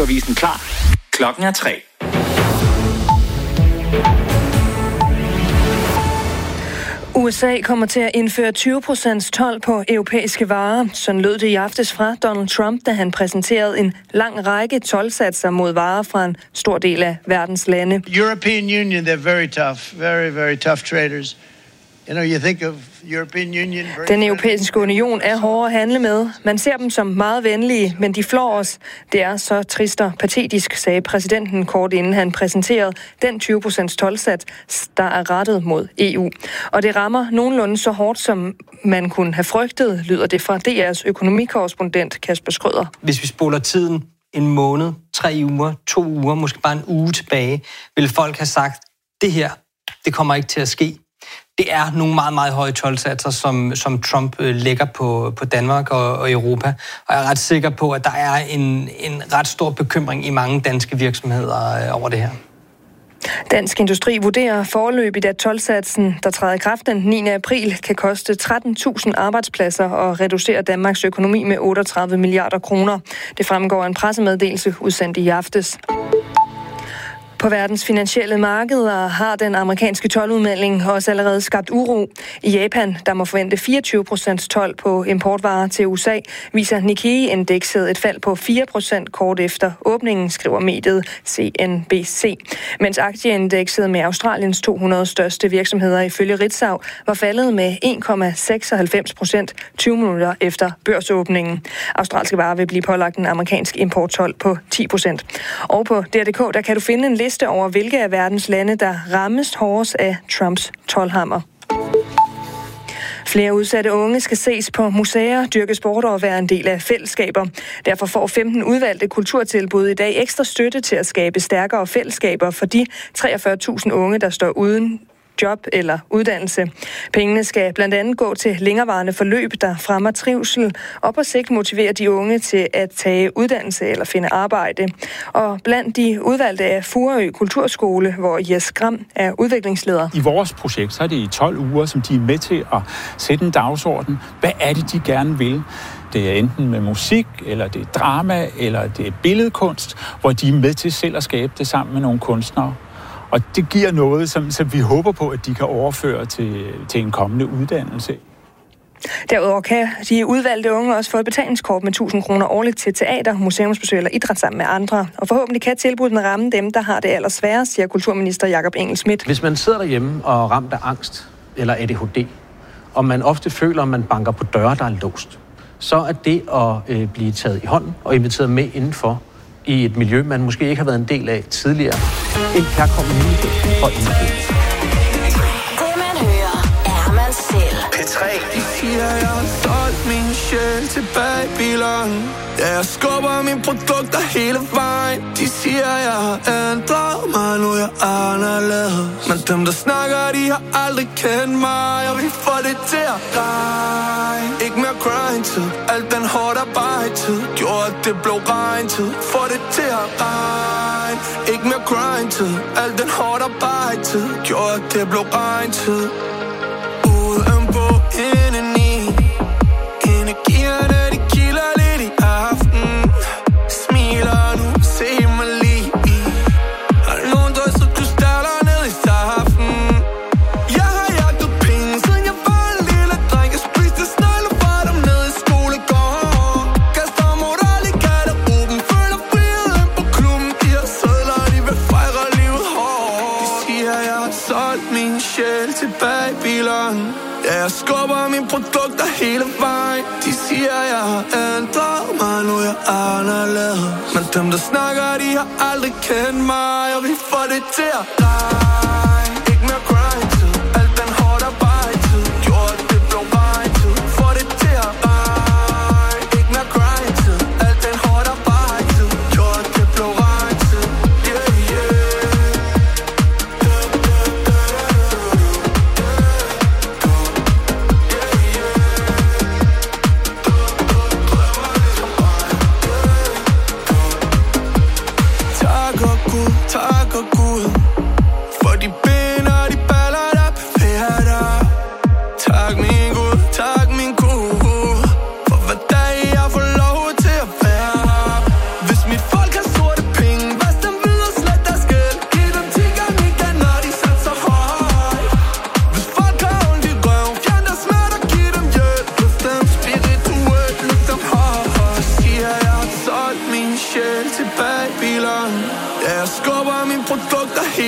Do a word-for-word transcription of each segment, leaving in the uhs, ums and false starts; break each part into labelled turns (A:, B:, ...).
A: Radioavisen klar. Klokken er tre.
B: U S A kommer til at indføre tyve procent told på europæiske varer. Sådan lød det i aftes fra Donald Trump, da han præsenterede en lang række toldsatser mod varer fra en stor del af verdens lande.
C: European Union, they're very tough, very, very tough traders. You know, you think of European Union...
B: Den europæiske union er hårde at handle med. Man ser dem som meget venlige, men de flår os. Det er så trist og patetisk, sagde præsidenten kort inden han præsenterede den tyve procent toldsats, der er rettet mod E U. Og det rammer nogenlunde så hårdt, som man kunne have frygtet, lyder det fra D R's økonomikorrespondent Kasper Schrøder.
D: Hvis vi spoler tiden en måned, tre uger, to uger, måske bare en uge tilbage, vil folk have sagt, det her, det kommer ikke til at ske. Det er nogle meget, meget høje toldsatser, som, som Trump øh, lægger på, på Danmark og, og Europa. Og jeg er ret sikker på, at der er en, en ret stor bekymring i mange danske virksomheder øh, over det her.
B: Dansk Industri vurderer foreløbigt, at toldsatsen, der træder i kraft den niende april, kan koste tretten tusind arbejdspladser og reducere Danmarks økonomi med otteogtredive milliarder kroner. Det fremgår af en pressemeddelelse udsendt i aftes. På verdens finansielle markeder har den amerikanske toldudmelding også allerede skabt uro. I Japan, der må forvente fireogtyve procent told på importvarer til U S A, viser Nikkei-indekset et fald på fire procent kort efter åbningen, skriver mediet C N B C. Mens aktieindekset med Australiens to hundrede største virksomheder ifølge Ritzau var faldet med en komma seksoghalvfems procent tyve minutter efter børsåbningen. Australske varer vil blive pålagt en amerikansk importtold på ti procent. Og på D R punktum d k, der kan du finde en liste over, hvilke af verdens lande, der rammes hårdest af Trumps toldhammer. Flere udsatte unge skal ses på museer, dyrke sport og være en del af fællesskaber. Derfor får femten udvalgte kulturtilbud i dag ekstra støtte til at skabe stærkere fællesskaber for de treogfyrre tusind unge, der står uden job eller uddannelse. Pengene skal blandt andet gå til længerevarende forløb, der fremmer trivsel og på sigt motiverer de unge til at tage uddannelse eller finde arbejde. Og blandt de udvalgte er Furø Kulturskole, hvor Jes Gram er udviklingsleder.
E: I vores projekt så er det i tolv uger, som de er med til at sætte en dagsorden. Hvad er det, de gerne vil? Det er enten med musik, eller det er drama, eller det er billedkunst, hvor de er med til selv at skabe det sammen med nogle kunstnere. Og det giver noget, som, som vi håber på, at de kan overføre til, til en kommende uddannelse.
B: Derudover kan de udvalgte unge også få et betalingskort med tusind kroner årligt til teater, museumsbesøg eller idræt sammen med andre. Og forhåbentlig kan tilbuddene ramme dem, der har det allersværest, siger kulturminister Jakob Engel-Schmidt.
F: Hvis man sidder derhjemme og er ramt af angst eller A D H D, og man ofte føler, at man banker på døre, der er låst, så er det at øh, blive taget i hånden og inviteret med indenfor i et miljø, man måske ikke har været en del af tidligere. En kærkommen mulighed for indflydelse.
G: Det man hører, er man selv.
H: P tre.
I: De siger, jeg har solgt min sjæl til Babylon. Ja, jeg skubber mine produkter hele vejen. De siger, jeg har ændret mig, nu er jeg anderledes. Men dem, der snakker, de har aldrig kendt mig. Og vi får det til at regne. Ikke mere grind-tid, alt den hårdt arbejde-tid. Gjorde, at det blev regn-tid. Får det til at regne. Ikke mere grind-tid, alt den hårdt arbejde-tid. Gjorde, at det blev regn-tid. Udenpå indeni. Energierne, de kilder lidt i aften. Smiler nu, se mig lige i. Har nogen drysset krystaller ned i saften. Jeg har jagtet penge, siden jeg var en lille dreng. Jeg spiste snegle fra dem ned i skolegården. Kaster moral i garderoben. Føler friheden på klubben. De har sædler, de vil fejre livet hårdt. De siger, jeg har solgt min sjæl til Babylon. Ja, jeg skubber mine produkter hele vejen. De siger, jeg har ændret mig, nu er jeg anderledes. Men dem, der snakker, de har aldrig kendt mig. Og vi får det til at regne. Ikke mere grind-tid, alt den hårdt arbejde-tid. Gjorde, at det blev regn-tid. Får det til at regne. Ikke mere grind-tid, alt den hårdt arbejde-tid. Gjorde, at det blev regn-tid. Yeah, yeah. Tak og Gud for de ben og de baller, der bevæger dig. Tak min Gud, tak min Gud for hvad dag jeg får lov til at være. Hvis mit folk har sorte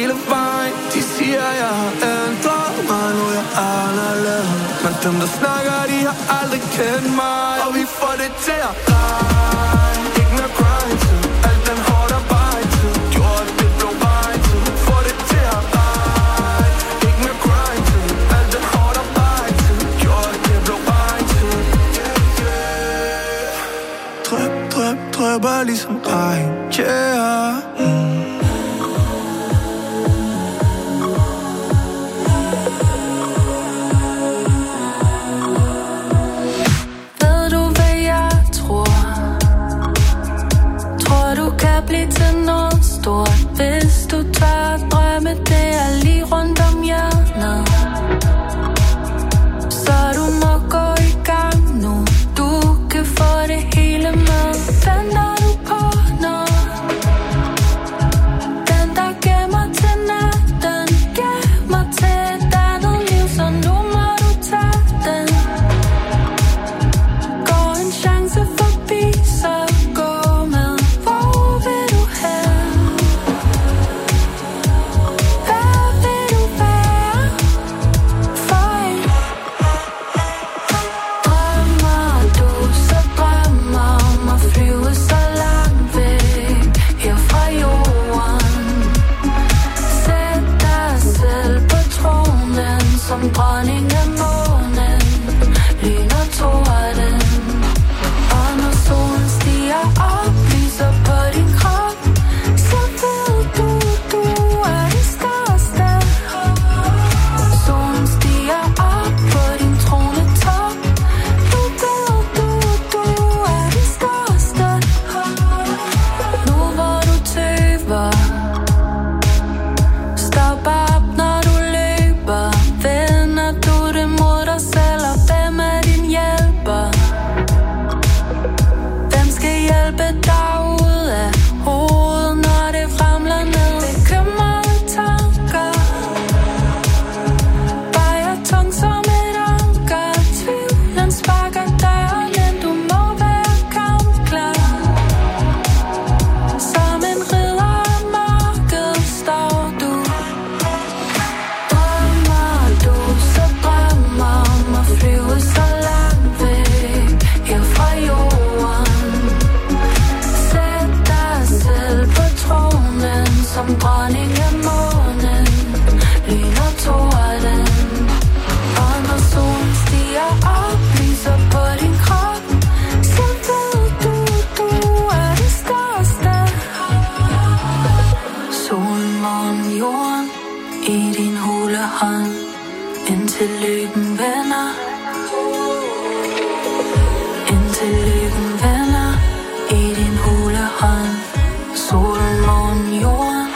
I: hele vejen. De siger, jeg har ændret mig, nu jeg er anderledes. Men dem, der snakker, de har aldrig kendt mig. Og vi får det til at regne. Ikke mere grind til alt den hårdt arbejde til. Gjort det blå vej til. Får det til at regne. Ikke mere grind til alt den hårdt arbejde til. Gjort det blå vej til. Drøb, drøb, drøber ligesom regn. Yeah. Mm.
H: Blive til noget stort, hvis du tør at drømme, det er lige rundt om hjørnet. Så du må gå i gang nu, du kan få det hele med. Venter du på noget? Den der gemmer til natten, gemmer til et andet liv, så nu må du tage den. Går en chance forbi, så gå med. Som dronning af månen, lyner torden. Og når solen stiger op, lyser på din krop, så ved du, du er det største. Solen stiger op på din tronetop, nu ved du, du er det største. Nu hvor du tøver, stop op når du løber. Vender du det mod dig selv, og hvem er din hjælper? Hvem skal hjælpe dig ud af hovedet, når det ramler ned? Bekymrede tanker vejer tung som et anker. Tvivlen sparker døren, men du må være kampklar. Som en ridder af mørket står du. Flyve så langt væk her fra jorden. Sæt dig selv på tronen som dronning af månen, lyner torden. Og når solen stiger op, lyser på din krop, så ved du, du er det største. Solen, månen, jorden i din hule hånd, indtil lykken vender. Indtil lykken vender i din hule hånd. Solen, månen, jorden.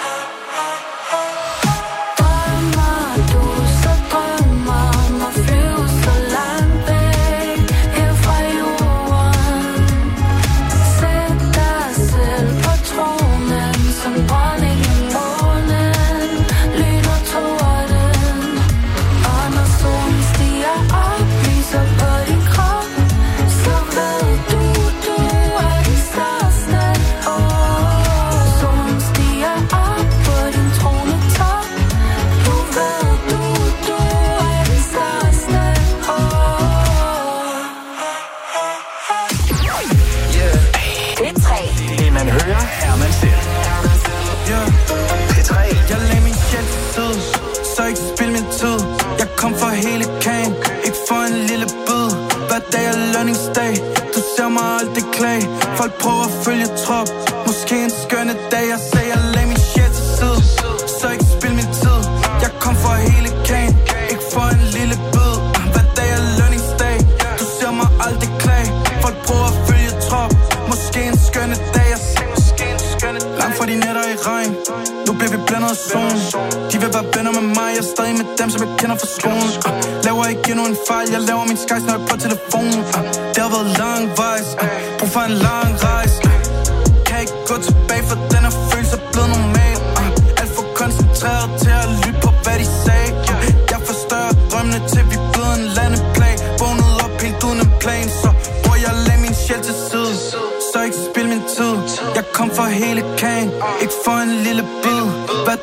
H: Drømmer du så drømmer om at flyve så langt væk her fra jorden. Sæt dig selv på tronen som dronning af månen, lyner torden. Og når solen stiger op, lyser på din krop, så ved du, du er det største. Oh, solen stiger op på din tronetop, nu ved du, du er det største. Oh.
A: P tre. Det man hører, er man selv. P tre.
I: Jeg lagde min sjæl til side, så ikke spil min tid. Jeg kom for hele kagen, ikke for en lille bid. Hver dag er lønningsdag, du ser mig aldrig klage. Folk prøver at følge trop, måske en skønne dag. Jeg sagde, jeg lagde min sjæl til side, så ikke spil min tid. Jeg kom for hele kagen, ikke for en lille bid. Hver dag er lønningsdag, du ser mig aldrig klage. Folk prøver at følge trop, måske en skønne dag. Jeg sagde, måske en skønne dag. Langt fra de nætter i regn, nu bliver vi blændet af solen. De vil være venner med mig, jeg er stadig med dem, som jeg kender fra skolen. uh, Laver ikke endnu en fejl, jeg laver min skies, når jeg er på telefonen. uh, Det har været langvejs, uh, brug for en lang rejse. uh, Kan ikke gå tilbage, for den her følelse er blevet normal. uh, Alt for koncentreret til at lytte på, hvad de sagde. uh, Jeg forstørrer drømmene til vi bliver en landeplan. Vågnede op helt uden en plan, så hvor jeg lagde min sjæl til side, så ikke spil min tid. Jeg kom for hele kagen, ikke for en lille bid. Hver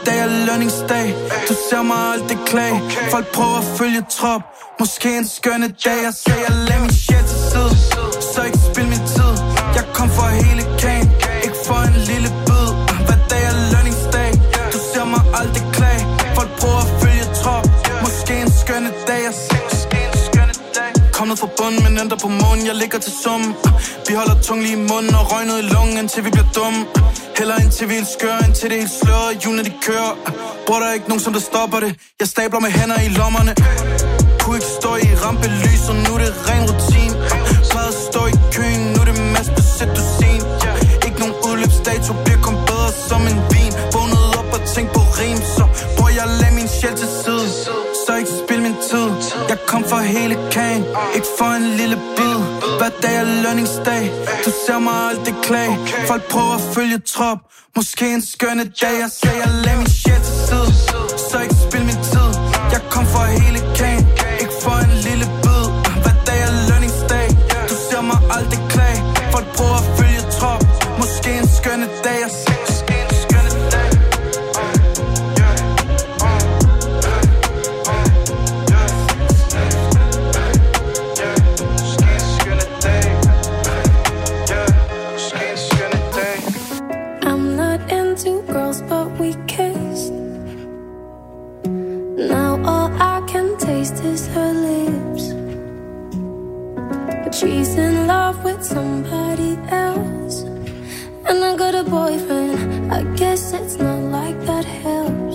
I: dag er lønningsdag. Du ser mig aldrig klage. Folk prøver at følge trop. Måske en skønne dag. Jeg siger, lad min shit til side, så ikke spil min tid. Jeg kom for hele kagen, ikke for en lille bid. Hver dag er lønningsdag. Du ser mig aldrig klage. Folk prøver at følge trop. Måske en skønne dag. Jeg siger, måske en skønne dag. Kom ned fra bunden, men ændrer på månen. Jeg ligger til summen. Vi holder tung lige i munden og røg ned i lungen, indtil vi bliver dumme. Heller indtil vi er helt skøre, indtil det er helt sløret. Hjulene de kører. Bor der ikke nogen, som der stopper det. Jeg stabler med hænder i lommerne. Kunne ikke stå i rampelys, og nu er det ren rutin. Plejede at stå i køen, nu er det mest på sæt dusin. Ikke nogen udløbsdato, bliver kun bedre som en vin. Vågnede op og tænkte på rim, så bror jeg lad min sjæl til side. Så ikke spil min tid. Jeg kom for hele kagen, ikke for en lille bid. Hver dag er lønningsdag. Du ser mig aldrig klage. Folk prøver at følge trop. Måske en skønne dag. Jeg siger, lad min sjæl til side. Så ikke spil min tid. Jeg kom for hele kagen, ikke for en lille bid. Hver dag er lønningsdag. Du ser mig aldrig klage. Folk prøver at følge trop. Måske en skønne dag. Jeg siger, måske en skønne dag.
H: I'm not into girls, but we kissed. Now all I can taste is her lips. But she's in love with somebody else. And I got a boyfriend. I guess it's not like that helps.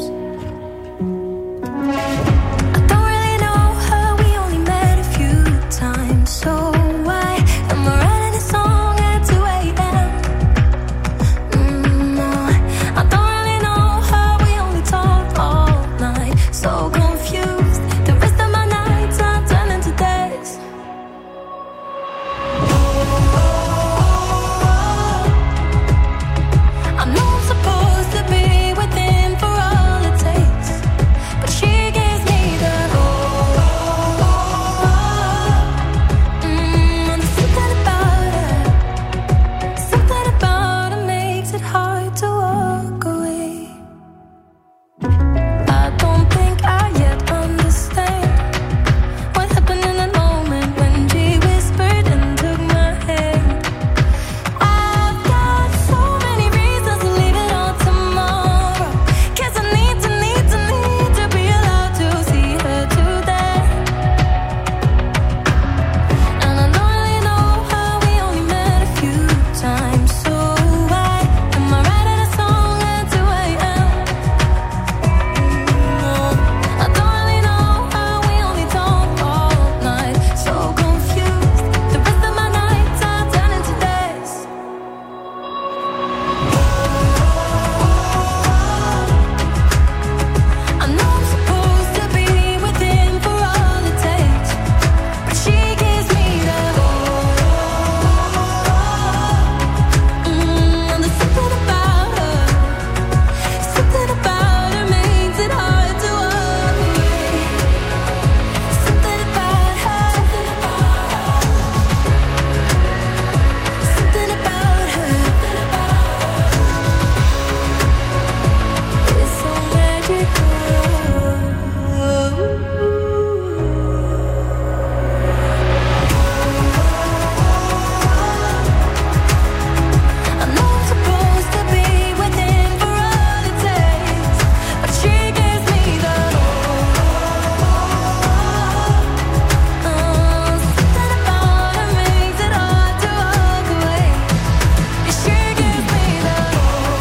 H: I don't really know her, we only met a few times. So why am I writing a song at two a.m.? Mm, no, I don't really know her, we only talk all night. So confused, the rest of my nights are turning to days. I know I'm supposed to be with him for all it takes, but she gives me the oh, oh, oh. Mm, and there's something about her, something about her makes it hard to walk away. I don't think I yet understand what happened in that moment when she whispered and took my hand. I've got so many reasons to leave it all tomorrow. 'Cause I need to, need to, need to be allowed to see her today. And I don't really know how, we only met a few times. So why am I writing a song at two a.m.? I don't really know how, we only talk all night. So confused, the rest of my nights are turning to days. I know I'm supposed to be with him for all it takes, but she gives me the oh, mm, and there's something about her, something about her makes it hard to walk away. Something about her, something about her, it's so magical. I know I'm supposed to be with him for all it takes, but she gives me the oh, something about her makes it hard to walk away. She gives me the oh,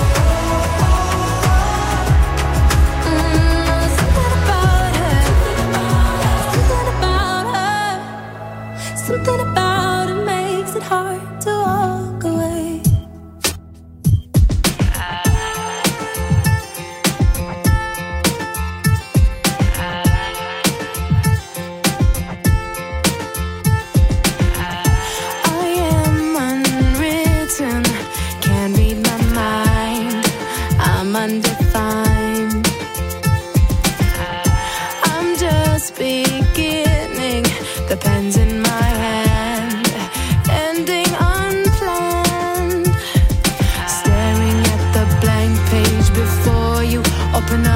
H: something about her, something about her, something about her makes it hard to walk away. I am unwritten, can't read my mind. I'm undefined. I'm just beginning, the pen's in my hand, ending unplanned. Staring at the blank page before you, open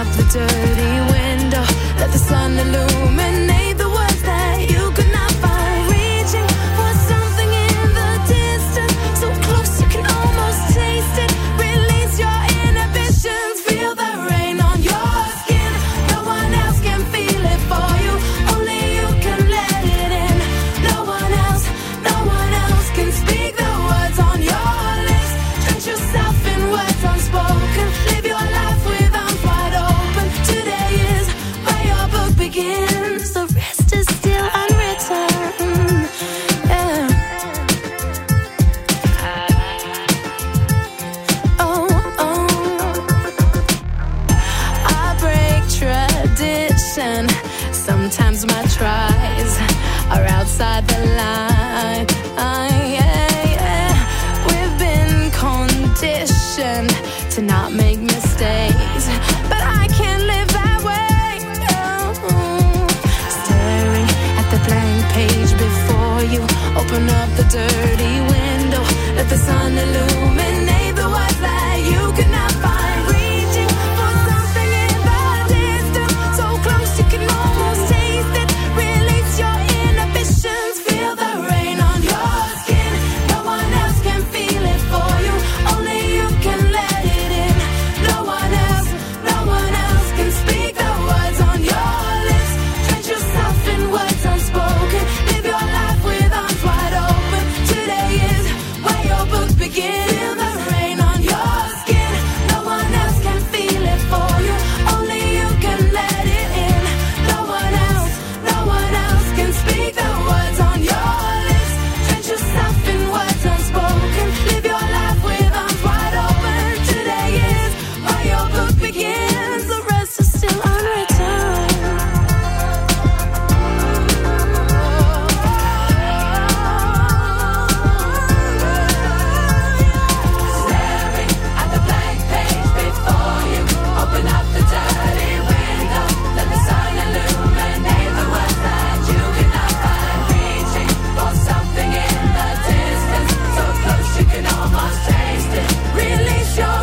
H: inside the line. Uh, yeah, yeah. We've been conditioned to not make mistakes, but I can't live that way. Oh. Staring at the blank page before you, open up the dirty window, let the sun illuminate the words that you could not find. Reaching for something in the distance, so close you can almost taste it. Release your inhibitions, feel the rain on your skin. No one else can feel it for you, only you can let it in. No one else, no one else can speak the words on your lips. Drench yourself in words unspoken, live your life with arms wide open. Today is where your book begins. Feel the rain on your skin. No one else can feel it for you, only you can let it in. No one else, no one else can speak the words on your lips. Drench yourself in words unspoken, live your life with arms wide open. Today is where your book begins. The rest is still unwritten. Staring at the blank page before you, open up the dirty window, let the sun illuminate the words that you cannot find. Reaching for something in the distance, so close you can almost taste it. Release your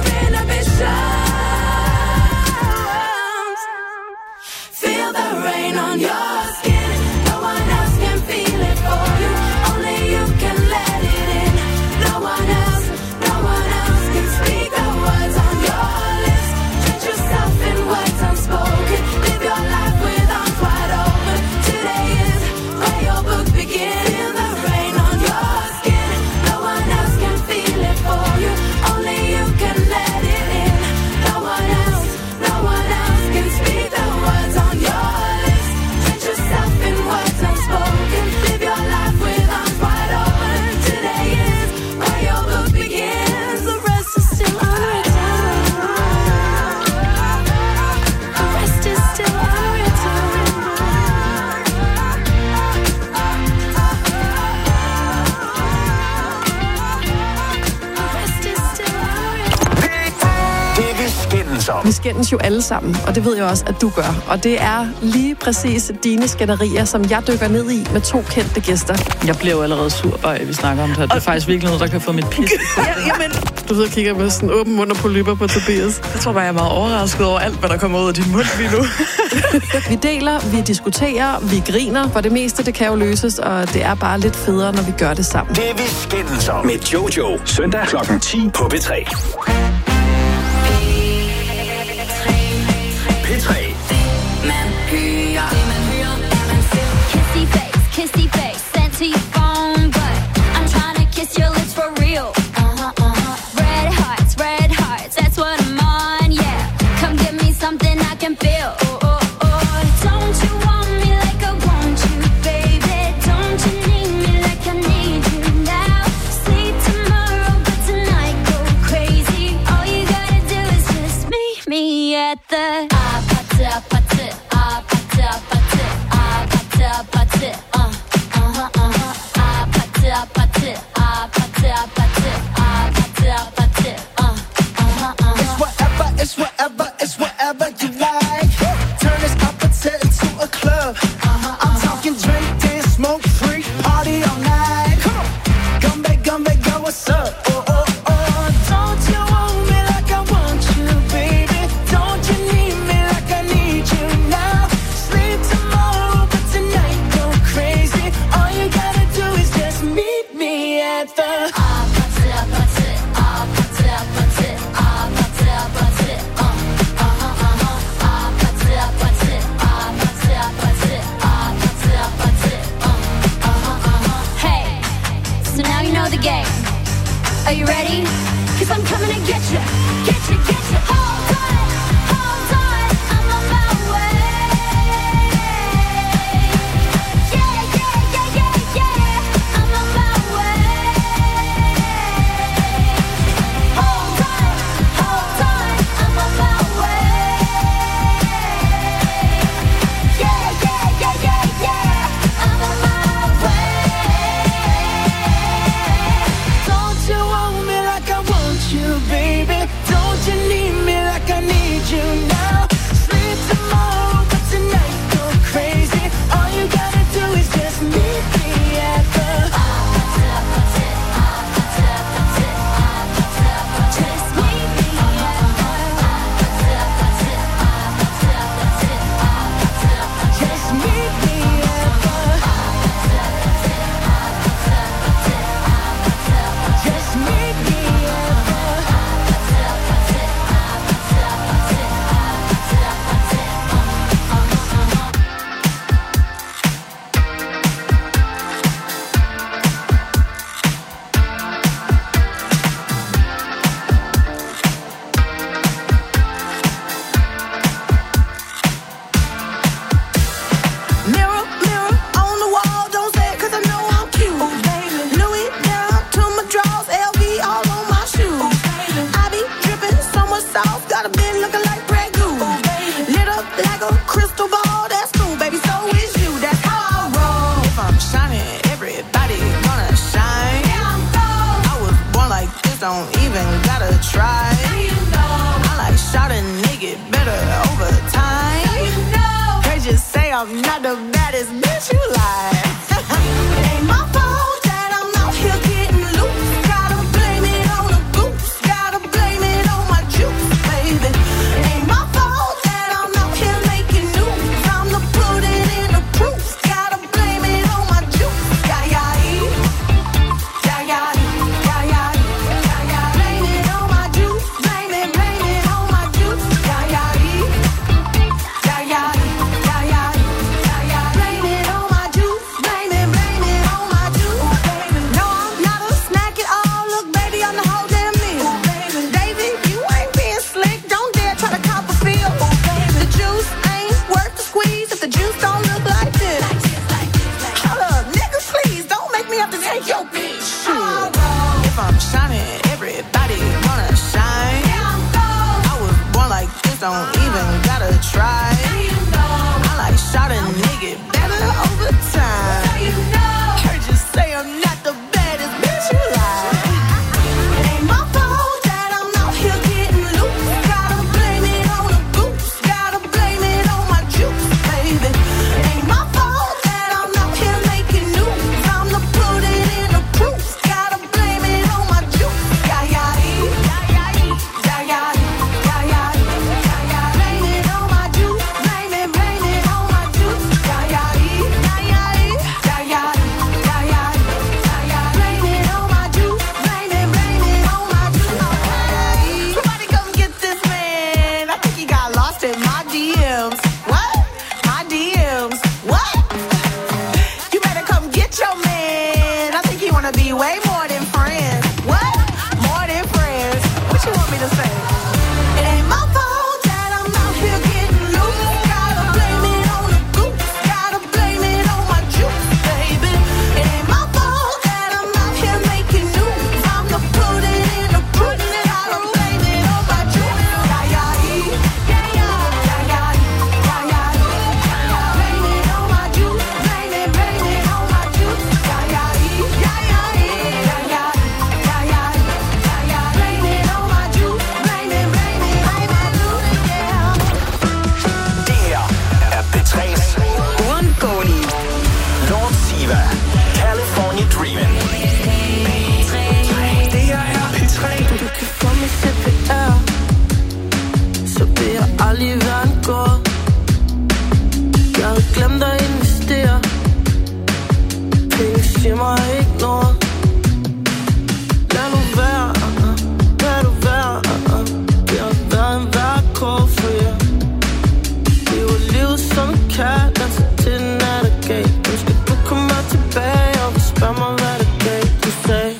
H: inhibitions. Feel the rain on your skin. No one else can feel it for you, only you can let it in. No one else, no one else can speak the words on your lips. Drench yourself in words unspoken, live your life with arms wide open. Today is where your book begins. Feel the rain on your skin. No one else can feel it for you, only you can let it in. No one else, no one else can speak the words on your lips. Drench yourself in words unspoken, live your life with arms wide open. Today is where your book begins. The rest is still unwritten. The rest is still unwritten. The rest is still unwritten.
A: Det vi skændes om.
J: Vi skændes jo alle sammen, og det ved jeg også, at du gør. Og det er lige præcis dine skænderier, som jeg dykker ned i med to kendte gæster.
K: Jeg bliver jo allerede sur, bare vi snakker om det her. Det er faktisk virkelig noget, der kan få mit pis.
J: Ja, jamen. Du sidder og kigger med sådan åben mund og polypper på Tobias.
K: Jeg tror bare, jeg er meget overrasket over alt, hvad der kommer ud af din mund lige nu.
J: Vi deler, vi diskuterer, vi griner. For det meste, det kan jo løses, og det er bare lidt federe, når vi gør det sammen.
A: Det vi skændes om. Med Jojo. Søndag klokken ti på P tre. P tre.
G: Man hører, det man hører, er man selv. Kissy face, kissy face, sent to your phone, but I'm trying to kiss your lips for real. Uh-huh, uh-huh. Red hearts, red hearts, that's what I'm on, yeah. Come give me something I can feel. Oh, oh, oh. Don't you want me like I want you, baby? Don't you need me like I need you now? Sleep tomorrow, but tonight go crazy. All you gotta do is just meet me at the
I: It's whatever, it's whatever, it's whatever you like. Turn this opposite into a club. I'm talking drink, dance, smoke, free, party all night. Gumbe, gumbe, go, what's up? Oh, oh, oh. Don't you want me like I want you, baby? Don't you need me like I need you now? Sleep tomorrow, but tonight go crazy. All you gotta do is just meet me at the
G: Are you ready? Cause I'm coming to get you, get you, get you. Hold on, hold on, I'm on my way. Yeah, yeah, yeah, yeah, yeah, I'm on my way. Hold on, hold on, I'm on my way. Yeah, yeah, yeah, yeah, yeah, I'm on my way.
H: I'm not the baddest bitch you like. It ain't my fault that I'm out here getting loose. Gotta blame it on the goose. Gotta blame it on my juice, baby. It ain't my fault that I'm out here making news. I'm the put it in the proof. Gotta blame it on my juice. Yeah, yeah, yeah, yeah, yeah, yeah, yeah. Blame it on my juice. Blame it, blame it on my juice. Yeah, yeah, yeah, yeah, yeah, yeah, yeah. Blame it on my juice. Blame it, blame it on my juice, baby. No, I'm not a snack at all. Look, baby, I'm the whole damn meal. David, you ain't being slick. Don't dare try to cop a feel. The juice ain't worth the squeeze if the juice don't look like this. Hold up, nigga, please don't make me have to take your bitch. If I'm shining, everybody wanna shine. I was born like this, don't even gotta try. I like shot a nigga better over time. Heard you say I'm not the baddest bitch you like. It ain't my fault that I'm out here getting loose. Gotta blame it on the goose. Gotta blame it on my juice, baby. It ain't my fault that I'm out here making news. I'm the put it in the proof. Gotta blame it on my juice. Yeah, yeah, yeah, yeah, yeah, yeah, yeah, yeah, yeah. Blame it on my juice. Blame it, blame it on my juice. Yeah, yeah, yeah, yeah, yeah, yeah, yeah, yeah, yeah. Blame it on my juice. Blame it, blame it on my juice. Somebody come get this man. I think he got lost in my D Ms. What? My D Ms. What? You better come get your man. I think he wanna be way more than friends. What? More than friends. What you want me to say? It ain't my fault that I'm out here getting loose. Gotta blame it on the goose. Gotta blame it on my juice, baby. It ain't my fault that I'm out here making news. I'm the put it in the proof. Gotta blame it on my juice. Yeah, yeah, yeah, yeah, yeah, yeah, yeah, yeah. Blame it on my juice. Blame it, blame it on my juice. Yeah, yeah, yeah, yeah, yeah, yeah, yeah, yeah, yeah. Blame it on my juice. Blame it, blame it on my juice. Yeah.
A: Det her er P tre's uundgåelige Lord Siva, California Dreamin'. Det her er P tre.
H: Du kan få mig C P R, så vil jeg aldrig være en gård. Jeg havde glemt at investere. Penge siger mig ikke noget. Lad nu være, lad du være. Det har været en værre kår for jer. Det var livet som en kat, altså til den er der gav. Nu skal du komme mig tilbage og spørge mig hvad der gav. Du sagde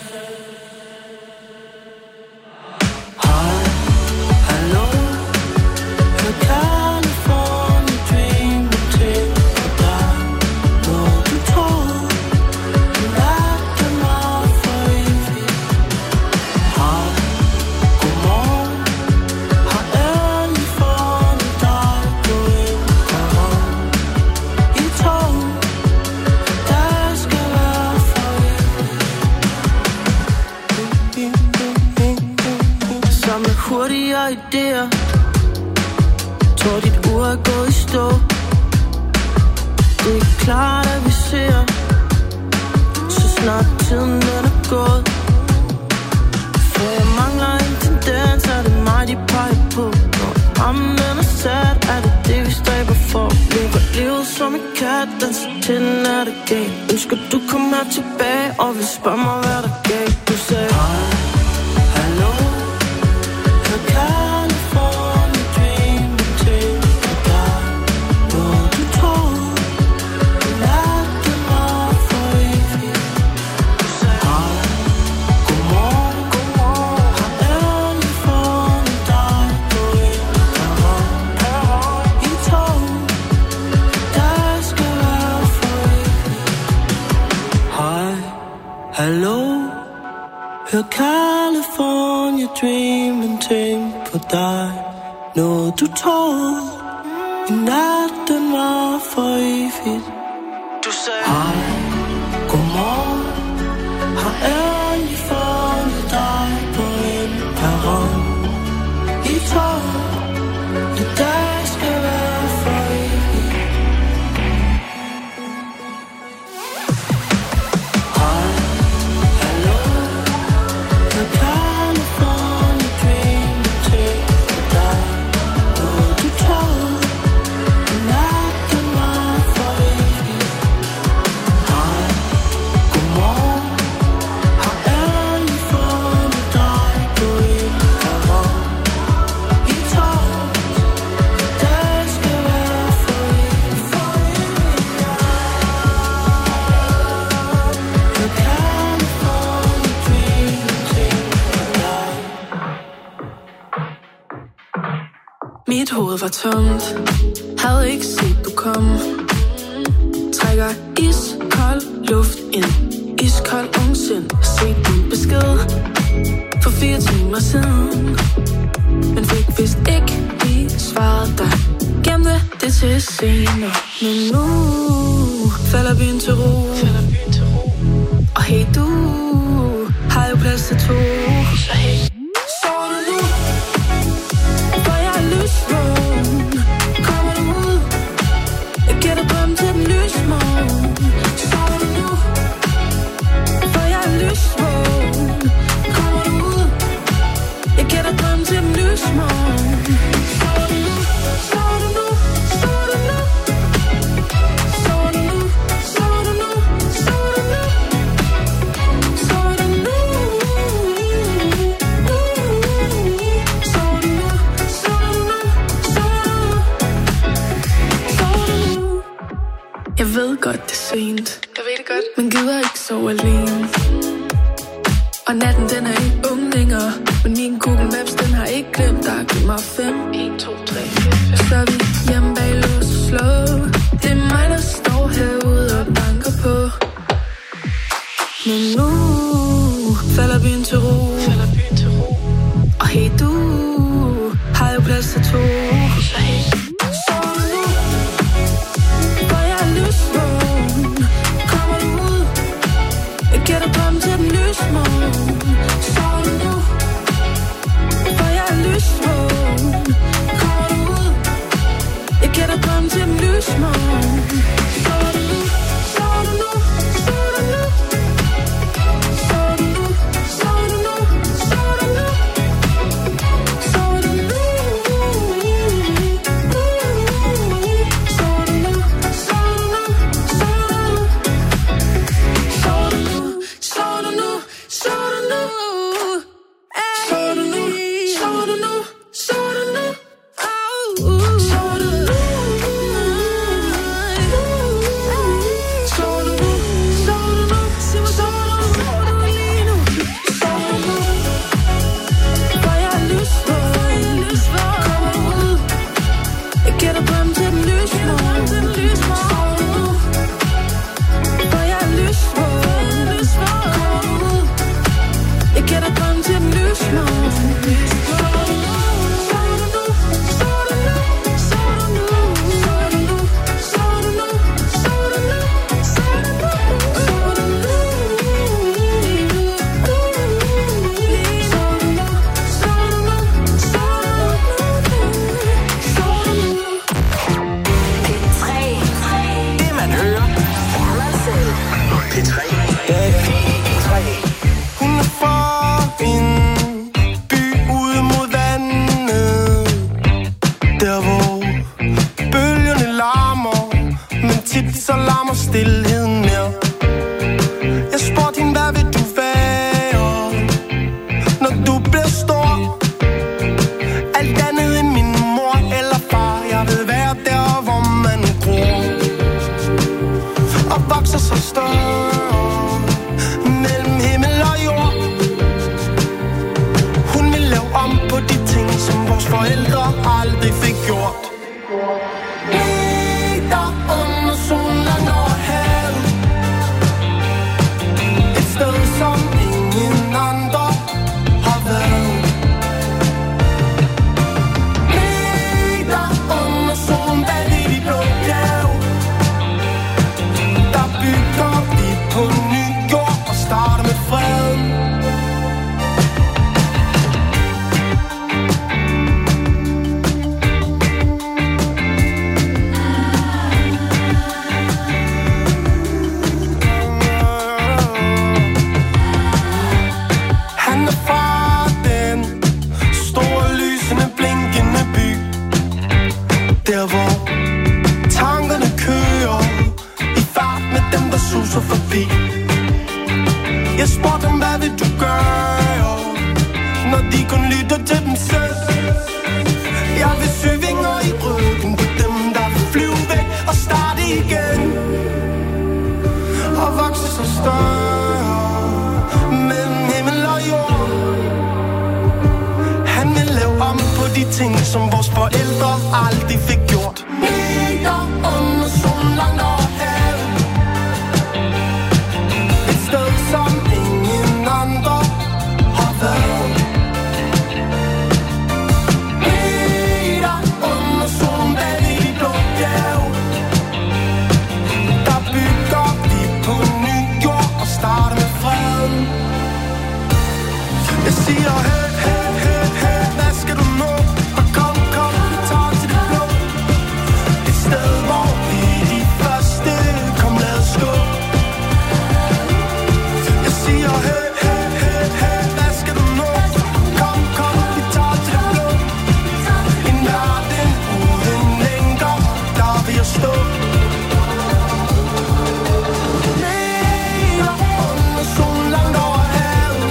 H: hej, hallo, jeg California dream til dig. Når du tror, du lærte mig for evigt. Hej, godmorgen, har endelig fundet dig på en perron. I tog, der skal være for evigt. Samle hurtigere idéer. Tror dit ur er gået i stå. Det er klart at vi ser, så snart tiden den er gået. For jeg mangler en tendens, er det mig de peger på. Når rammen den er sat, er det det vi stræber for. Lever livet som en kat, danser til den er der gav. Ønsker du komme her tilbage og vil spørge mig hvad der gav. Du sagde hej, hallo, jeg California dream til dig. Når du tror, du lærte mig for evigt. Du sagde hej, godmorgen, godmorgen, har endelig fundet dig på en perron. I tog, der skal være for evigt. Hej, hallo, hør California dreamin' ting på dig. Noget du tog, i natten var for evigt. Du sagde hej, godmorgen, har endelig fundet dig på en perron. I tog, det der skal være for evigt. Mit hoved var tomt, havde ikke set du kom. Trækker iskold luft ind, iskold ungsind. Set din besked for fire timer siden, men fik vist ikke lige svaret dig. Gemte det til senere, men nu falder byen til ro. Og hey, du har jo plads til to. Så hey, sover du nu? For jeg er lysvågen. Kommer du ud? Jeg giver dig drøm til den lysmorgen. Sover du nu? For jeg er lysvågen. Kommer du ud? Jeg giver dig drøm til den lysmorgen. Sover du nu? Sover du nu? Sover du nu? Sover du nu? Sover du nu? Sover du nu? Sover du nu? Sover du nu? Sover du nu? Sover du nu? Jeg ved godt, det er sent. Jeg ved det godt. Men gider ikke sove alene. Og natten, den er ikke ung længere. Men min Google Maps, den har ikke glemt dig. Giv mig fem, en, to, tre, fire, fem. Så er vi hjemme bag lås og slå. Det er mig, der står herude og banker på. Men nu falder byen til ro. Falder byen til ro. Og hey, du har jo plads til to. Så hey, sover du nu? For jeg er lysvågen. Kommer du ud? Jeg giver dig drøm til den lysmorgen. Sover du nu? For jeg er lysvågen. Kommer du ud? Jeg giver dig drøm til den lysmorgen. Sover du nu? Sover du nu? Sover du nu? Sover du nu? Sover du nu? Sover du nu? Sover du nu? Sover du nu? Sover du nu? Sover du nu? Sover du nu? Sover du nu? Sover du nu? Sover du nu? Sover du nu? Sover du nu? Sover du nu? Sover du nu? Sig mig, sover du? Sover du lige nu? Sover du nu? For jeg er lysvågen. Kommer du ud? Jeg giver dig drøm til den lysmorgen. Sover du nu? For jeg er lysvågen. Kommer du ud? Jeg giver dig drøm til den lysmorgen. Sover du nu? Sover du nu? Sover du nu? Sover du nu? Sover du nu? Sover du nu? Sover du nu? Sover du nu? Sover du nu? Sover du nu? Sover du nu? Sover du nu?
A: P tre. Det man hører, er man selv. P tre.
I: Hun er fra en by ude mod vandet, der hvor bølgerne larmer, men tit så larmer stilheden mere. Jeg spurgte hende, hvad vil du være, når du bliver stor? Alt andet end min mor eller far. Jeg vil være der, hvor man gror og vokser så større mellem himmel og jord. Hun vil lave om på de ting, som vores forældre aldrig fik gjort. Læg dig under solen og havet, et sted som ingen andre har været. Læg dig under solen bag ved de blå bjerge. Der bygger vi på ny jord og starter med freden. Han er fra den store lysende blinkende by, der hvor tankerne kører i fart med dem, der suser forbi. Jeg spurgte dem, hvad vil du gøre, når de kun lytter til dem selv? Jeg vil sy vinger i ryggen på dem, der vil flyve væk og starte igen og vokse så større mellem himmel og jord. Han vil lave om på de ting, som vores forældre aldrig fik gjort. Meter under solen langt over havet. Et sted, som ingen andre har været. Meter under solen bag ved de blå bjerge. Der bygger vi på ny jord og starter med freden. Jeg siger hey, hey, hey, hey, hvad skal du nå? Og kom, kom, vi tager til det blå. Et sted, hvor vi de første kom, lad os gå. Jeg siger hey, hey, hey, hey, hvad skal du nå? Kom, kom, vi tager til det blå. En verden uden længder, der vil jeg stå. Meter under solen langt over havet.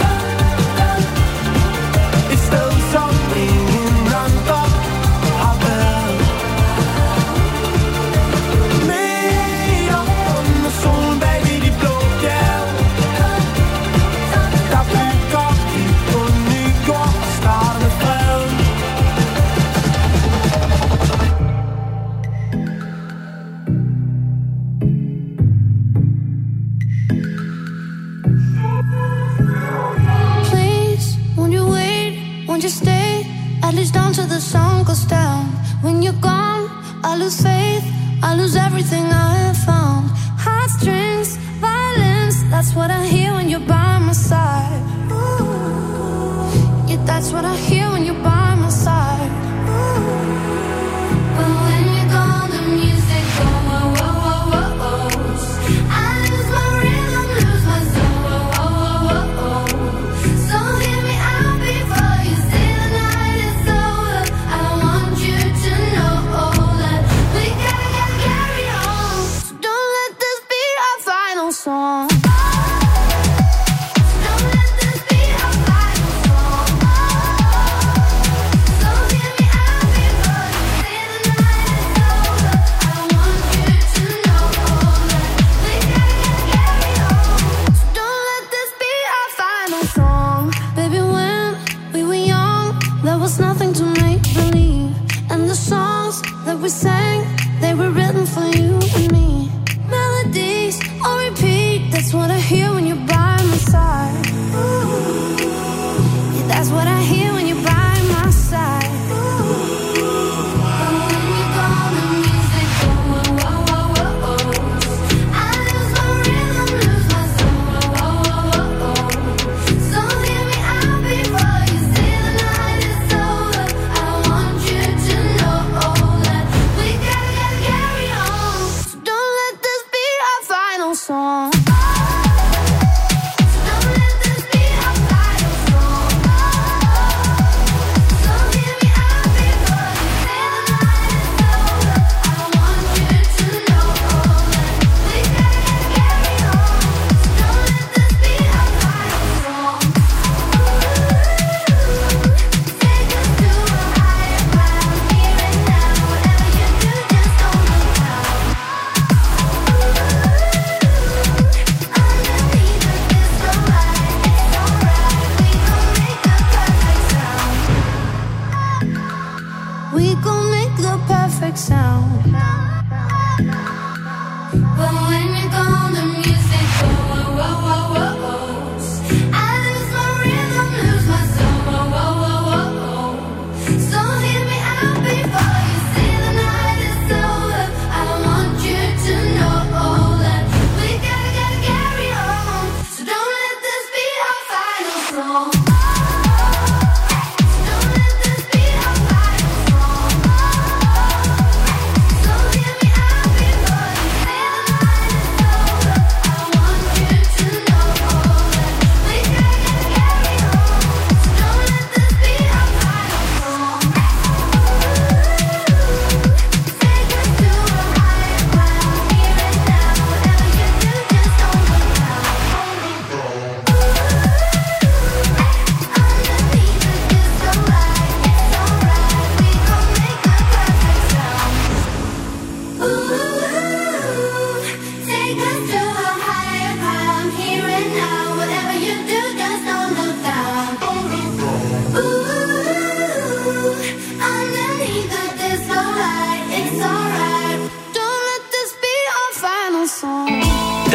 I: Et sted, som ingen andre har været. Meter under solen bag ved de blå bjerge. Der bygger vi på ny jord og starter med freden.
H: Please, won't you wait? Won't you stay? At least until the sun goes down. When you're gone, I lose faith. I lose everything I have found. Heartstrings, violence. That's what I hear when you're by my side. Yeah, that's what I hear when you're by my side. But when you're gone, the music go whoa, whoa, whoa, whoa, whoa. I lose my rhythm, lose my soul, whoa, whoa, whoa, whoa. So hear me out before you say the night is over. I want you to know that we gotta get carried on. So don't let this be our final song. Don't let this be our final song.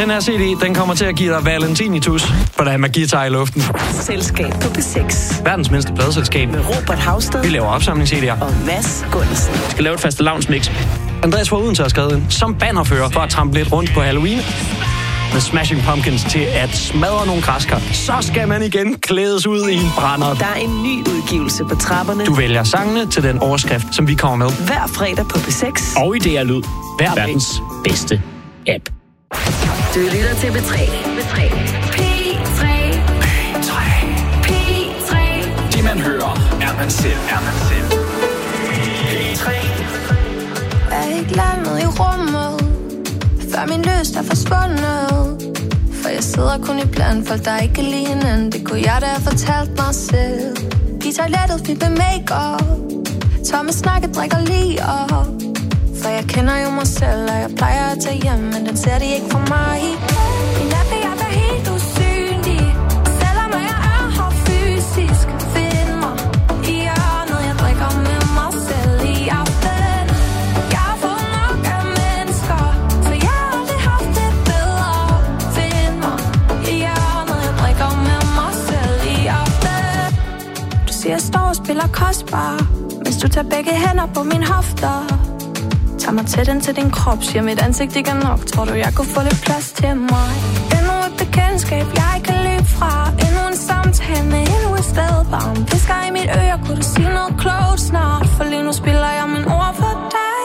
L: Den her C D, den kommer til at give dig valentinitus, for der er magitar i luften.
M: Selskab på P seks.
L: Verdens mindste pladeselskab.
M: Med Robert Havsted.
L: Vi laver opsamlings-C D'er.
M: Og Mads Gundersen.
L: Vi skal lave et faste lounge-mix. Andreas fra Odense har skrevet ind som bannerfører for at trampe lidt rundt på Halloween. Med Smashing Pumpkins til at smadre nogle græskar. Så skal man igen klædes ud i en brænder.
M: Der er en ny udgivelse på trapperne.
L: Du vælger sangene til den overskrift, som vi kommer med.
M: Hver fredag på P seks.
N: Og i D R Lyd. Hver verdens bedste app.
M: Du lytter til P tre. P tre. P tre.
A: P tre.
M: P tre.
A: Det man hører, er man selv. Er man selv. P tre.
H: Jeg er ikke landet i rummet, før min lyst er forsvundet. For jeg sidder kun i blandt folk, der ikke kan lide hinanden. Det kunne jeg da have fortalt mig selv. I toilettet fyldt med make-up, tomme snakke drikker lige op. For jeg kender jo mig selv, og jeg plejer at tage hjem, men den ser de ikke for mig. I nat vil jeg være helt usynlig, selvom jeg er her fysisk. Find mig i hjørnet, jeg drikker med mig selv i aften. Jeg har fået nok af mennesker, så jeg har aldrig haft det bedre. Find mig i hjørnet, jeg drikker med mig selv i aften. Du siger, jeg står og spiller kostbar, mens du tager begge hænder på min hofter. Tag mig tæt ind til din krop, siger mit ansigt ikke er nok. Tror du, jeg kunne få lidt plads til mig? Endnu et bekendtskab, jeg ikke kan løbe fra. Endnu en samtale med endnu et sted. Bare en pisker i mit øre, kunne du sige noget klogt snart? For lige nu spiller jeg min ord for dig.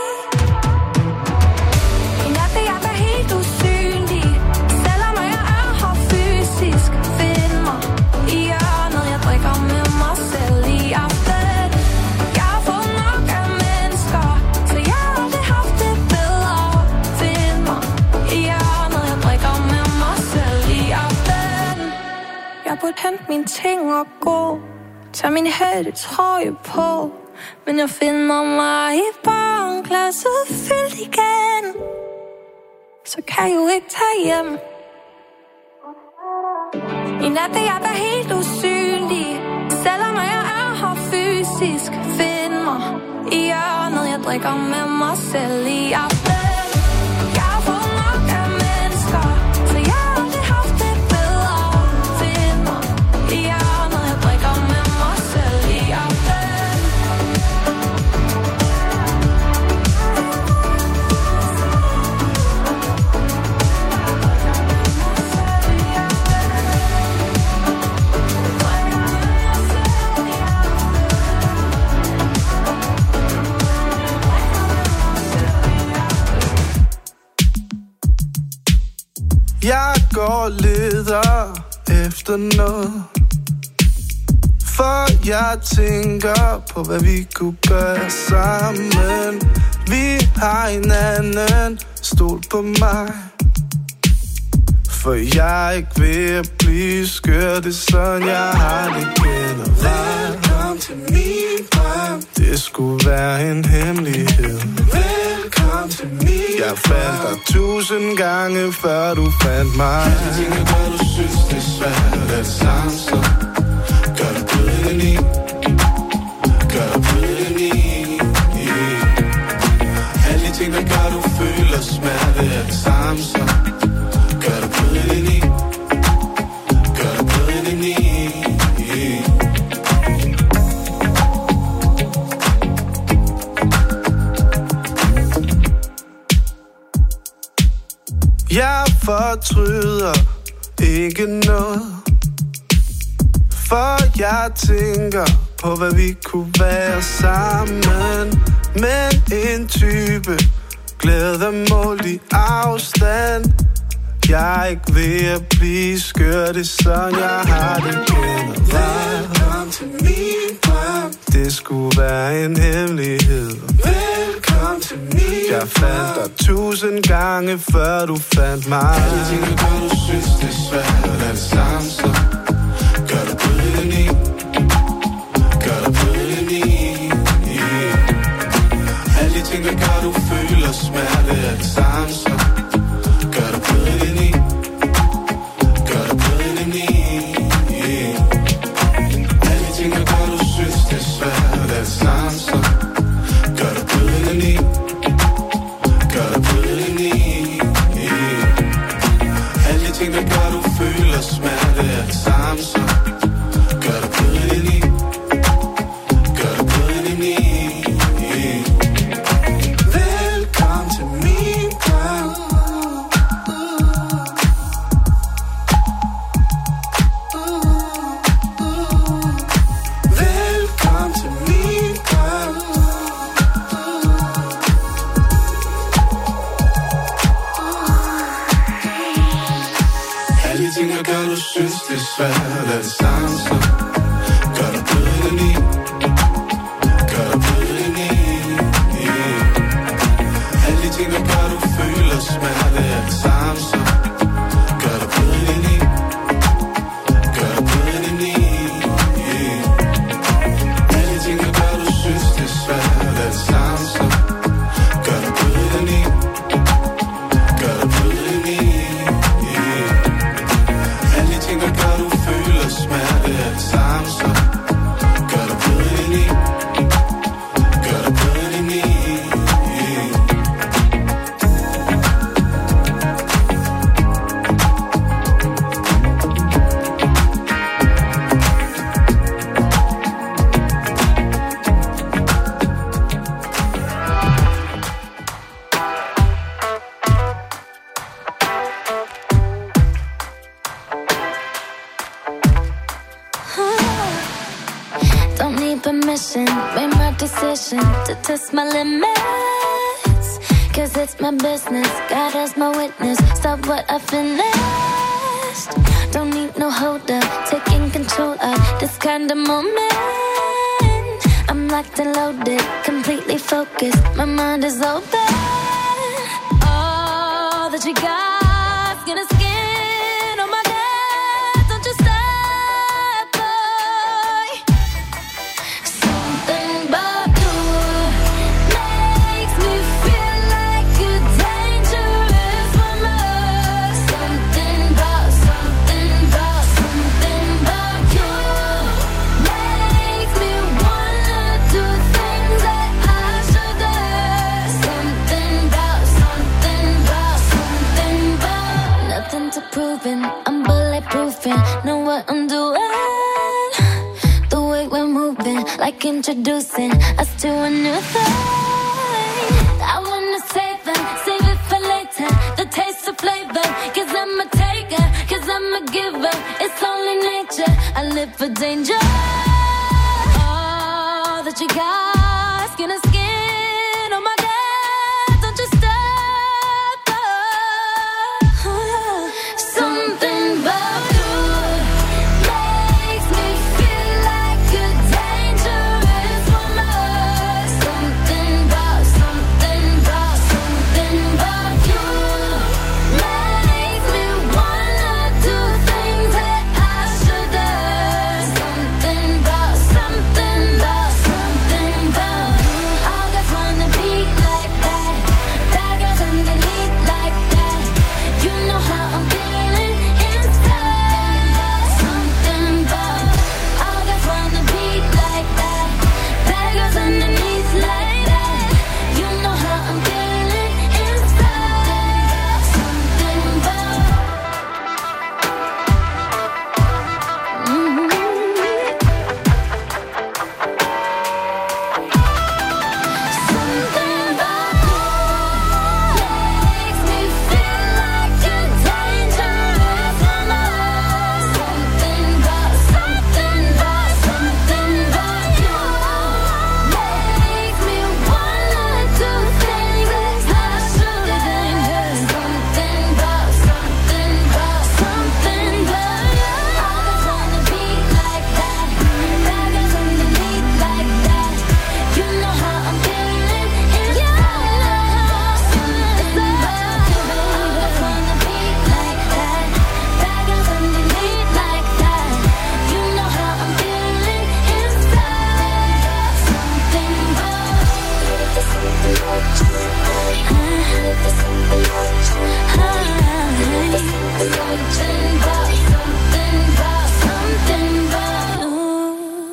H: I nat vil jeg være helt usynlig, selvom jeg er her fysisk. Find mig i hjørnet, jeg drikker med mig selv i aften. Jeg burde hente mine ting og gå. Tag min hættetrøje på. Men jeg finder mig i barnglasset fyldt igen. Så kan jeg jo ikke tage hjem. I nat vil jeg være helt usynlig, selvom jeg er her fysisk. Find mig i hjørnet, jeg drikker med mig selv i aften. Jeg har fået nok af mennesker, så jeg har aldrig haft det bedre. Find mig i hjørnet, jeg drikker med mig selv i aften.
I: Jeg går og leder efter noget, for jeg tænker på, hvad vi kunne gøre sammen. Vi har hinanden, stol på mig, for jeg er ikke ved at blive skør. Det er sådan, jeg har det generelt. Velkommen til min drøm. Det skulle være en hemmelighed. Velkommen til min drøm. Jeg fandt dig tusind gange, før du fandt mig. Jeg tænker, hvad du synes, det er svært at det samme som. Gør dig bløden i. Gør dig bløden i. Alle de ting, der gør, du føler smerte, er det samme som. Gør dig bløden i. Gør dig bløden i. Jeg fortryder ikke noget, for jeg tænker på, hvad vi kunne være sammen. Men en type glæder mål i afstand. Jeg er ikke ved at blive skør, det er sådan, jeg har det generelt. Velkommen til min drøm. Det skulle være en hemmelighed. Velkommen til min drøm. Jeg fandt dig tusind gange, før du fandt mig. Alle ting, der gør, du synes, det er svært, og det er det samme som. Gør dig bløden i. Gør dig bløden i. Alle de ting, der gør, du føler smerte, er det samme som. Gør dig bløden i. Gør dig bløden i. Alle de ting, der gør, du synes, det er svært, og det er det samme som. Gør dig bløden i. Gør dig bløden i. føler smerte er det samme som. Gør dig på din i. Gør dig på din i. Velkommen til min drøm. Velkommen til min drøm. Alle de ting, jeg gør, du synes, det er svært, er det samme som. Gør dig blød i. Gør dig blød i. Alle de ting, jeg gør, du føler smerte, er det samme som. Gør dig blød i. Gør dig blød i. Alle de ting, jeg gør, du synes, det er svært, er det samme som. Gør dig blød i. Gør dig blød i. Alle de ting, jeg gør, du føler smerte, er det samme som. Gør dig blød i. Gør dig blød i.
G: Don't need permission, made my decision to test my limits. Cause it's my business, God as my witness. Stop what I finished. Don't need no holder, taking control of this kind of moment. I'm locked and loaded, completely focused. My mind is open. All that you got, skin to skin. Oh my God, don't you stop, boy. Something about you makes me feel like you're dangerous for me. Something about, something about, something about you makes me wanna do things that I shouldn't. Something about, something about, something about. Nothing to proving, I'm bulletproofing. Know what I'm doing. The way we're moving, like introducing us to a new thing. I wanna save it, save it for later. The taste of flavor, cause I'm a taker, cause I'm a giver. It's only nature, I live for danger. All that you got, skin to skin. Oh my God, don't you stop, oh. Something about you makes me feel like you're dangerous for me. Something about, something about, something about you makes me wanna do things that I shouldn't. Something about, something about, something about. All guys wanna be like that. That girls underneath like that. You know how I'm feeling inside. Something about. All guys wanna be like that. That girls underneath like that. You know how I'm feeling inside. Something about. Mm-hmm. Something about you makes me feel like you're dangerous for me. Something about, something about, something about you makes me wanna do things that I shouldn't. Something about, something about, something about you. All guys wanna be like that. That girls underneath like that. You know how I'm feeling inside. Something about you. All guys wanna be like that. That girls underneath like that. You know how I'm feeling inside. Something about. Something about, something about, something about.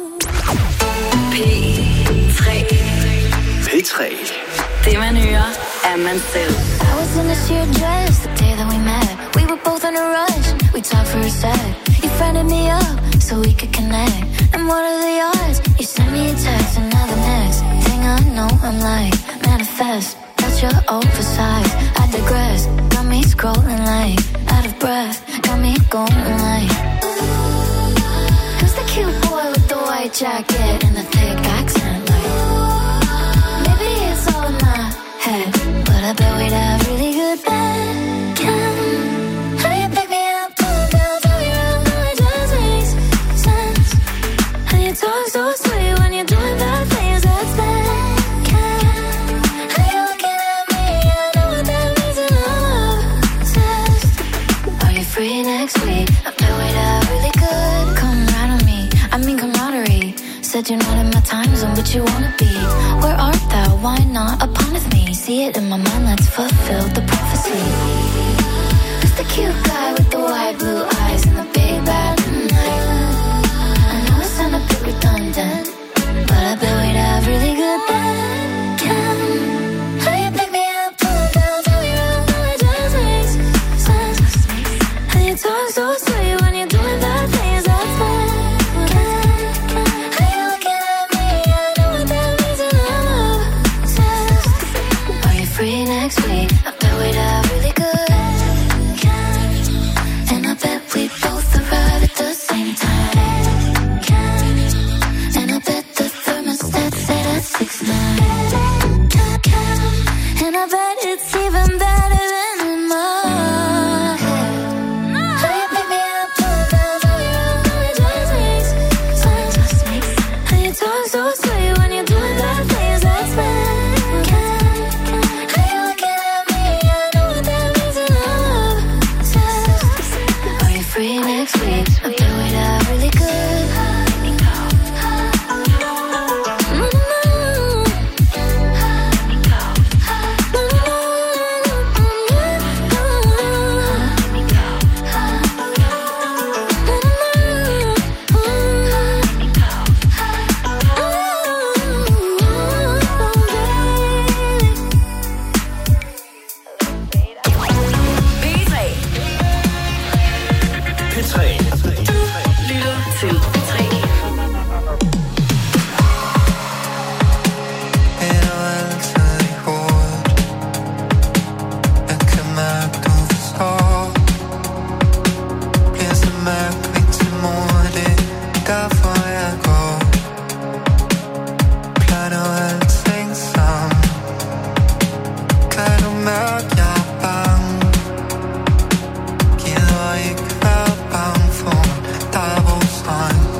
M: P tre.
A: P tre.
M: Det man hører er man selv.
H: I was in a sheer dress the day that we met. We were both in a rush. We talked for a sec. You friended me up so we could connect. And what are the odds? You sent me a text and now the next thing I know I'm like manifest. That's your oversized. I digress. Got me scrolling like out of breath. Got me going like. Who's the cute boy with the white jacket and the thick accent? Like, maybe it's all in my head, but I bet we'd have really good bacon. How you pick me up, pull me down, throw me around, how it just makes sense. How you talk so sweet when you're doing bad things, that's bacon. How you looking at me, I know what that means and I'm obsessed. Are you free next week? I bet we'd have really good. Come right on me, I mean camaraderie. Said you're not in my time zone, but you wanna be. Where art thou? Why not upon with me? See it in my mind, let's fulfill the prophecy. Who's the cute guy with the wide blue eyes and the big bad night? I know it sound a bit redundant, but I bet we'd have really good bacon. How you pick me up, pull me down, throw me around, how it just makes sense. How you talk so sweet when you're doing bad things, that's bacon. Free next week, I bet we'd have really good. And I bet we both arrive at the same time. And I bet the thermostat set at six nine. And I bet it's even better than in my head. How you pick me up, pull me down, throw me around, how it just makes sense. How you talk so sweet when you're doing bad things, that's bad. Free next week, I bet we'd have really good.
O: Gider ikke være bange for double sign.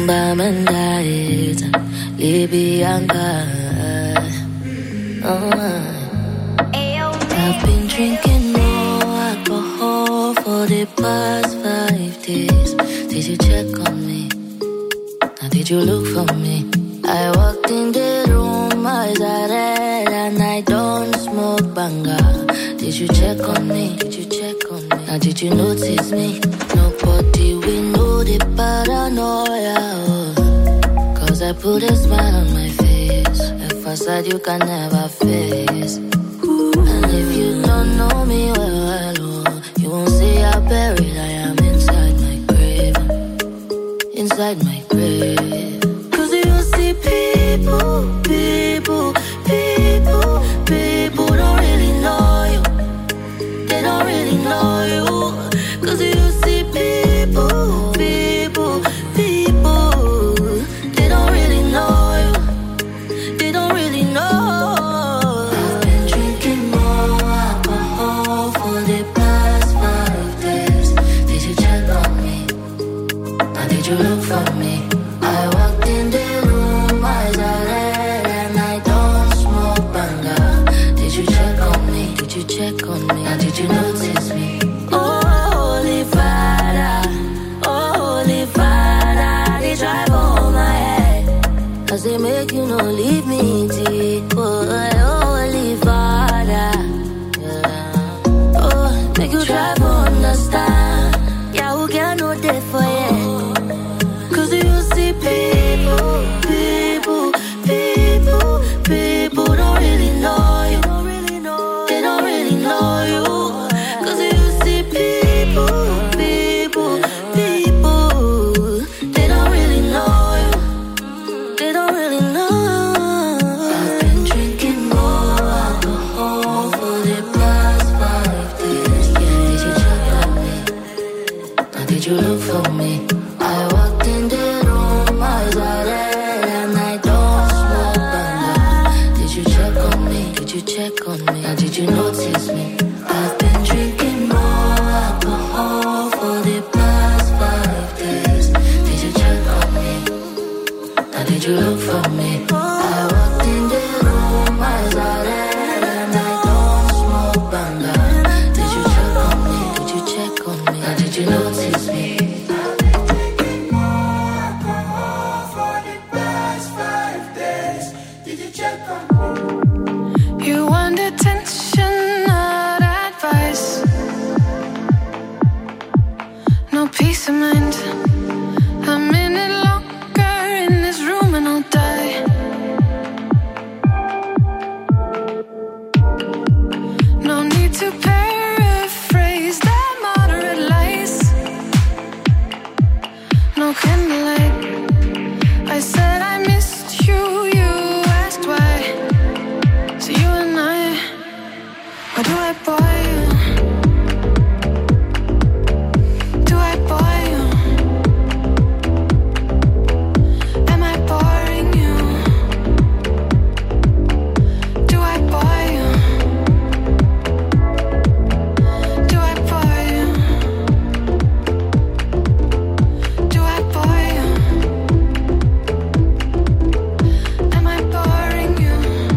O: Bamandait, Libyanka. Oh, I've been drinking more alcohol for the past five days. Did you check on me? Now did you look for me? I walked in the room, eyes are red, and I don't smoke banga. Did you check on me? Did you check on me? Now did you notice me? Nobody will know the paranoia. Oh. Cause I put a smile on my face, a facade you can never face. And if you don't know me well, well oh, you won't see how buried I am inside my grave. Inside my grave. Cause you see people, people, people, people don't really know you. They don't really know you. Cause you see people, people, people, they don't really know you. They don't really know. I've been drinking more alcohol for the past five days. Did you check on me? Now did you look for me? I walked in the room, eyes are red, and I don't smoke banga. Did you check on me? Did you check on me? Now did you notice me? Oh, Holy Father, oh, Holy Father, they drive on my head. Cause they make you no leave me deep. Oh, Holy Father, yeah. Oh, make you try to understand. Yeah, who can know that for you? Cause you see people, people, people, people don't really know you. They don't really know you. Cause you see people, people, people, they don't really know you. They don't really know. I've been drinking more alcohol for the past five days. Did you check on me? Now did you look for me? I walked in the room, eyes are red, and I don't smoke banga. Did you check on me? Did you check on me? Now did you notice me? I've been drinking more alcohol for the past five days. Did you check on me? Now did you look for me? I walked in the room, eyes are red, and I don't smoke banga. Did you check on me? Did you check on me? Now did you notice me?
H: You want attention, not advice. No peace of mind. A minute longer in this room and I'll die. No need to paraphrase their moderate lies. No candlelight. I said I missed you, you asked why. So you and I, or do I bore you? Do I bore you? Am I boring you? Do I bore you? Do I bore you? Do I bore you? Am I boring you?